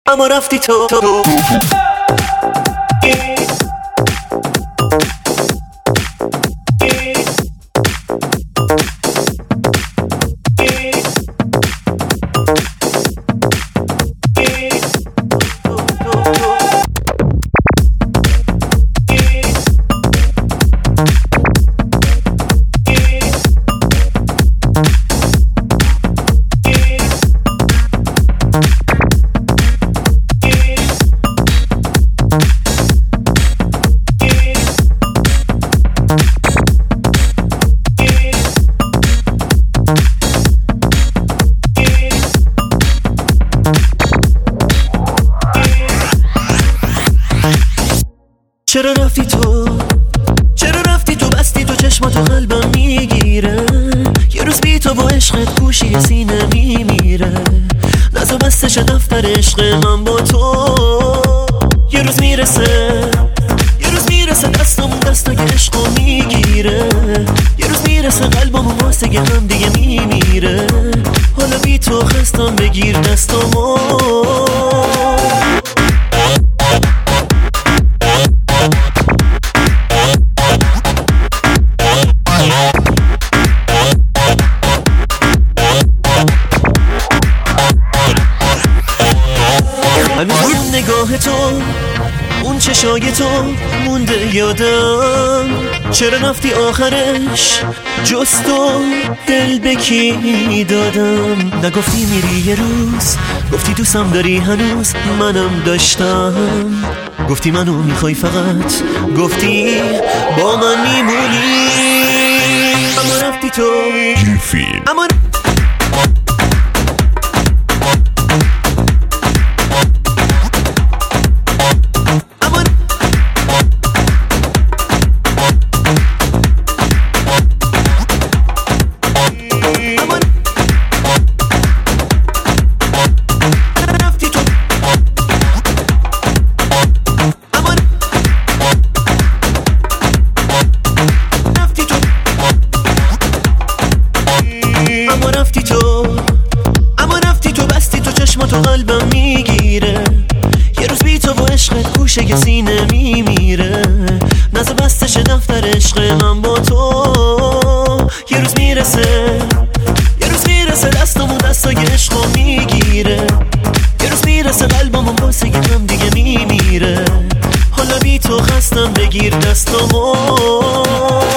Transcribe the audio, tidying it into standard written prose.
اما رفتی تو چرا رفتی تو بستی تو چشماتو قلبم میگیره یه روز بی تو با عشقت گوشی سینه میمیره نزو بستش دفتر عشق من با تو یه روز میرسه دستمون دستا که عشقو میگیره یه روز میرسه قلبمون واسه هم دیگه میمیره حالا بی تو خستم بگیر دستمو اون نگاه تو اون چشای تو مونده یادم چرا رفتی آخرش جز تو دل به کی دادم نگفتی میری یه روز گفتی دوستم داری هنوز منم داشتم گفتی منو میخوای فقط گفتی با من میمونی اما رفتی تو اما رفتی تو بستی تو چشماتو قلبم میگیره یه روز بی تو با عشقت گوشه که سینه میمیره نزد بستش دفتر عشق من با تو یه روز میرسه دستمون دستای عشقو میگیره یه روز میرسه قلبمون واسه هم دیگه میمیره حالا بی تو خستم بگیر دستمو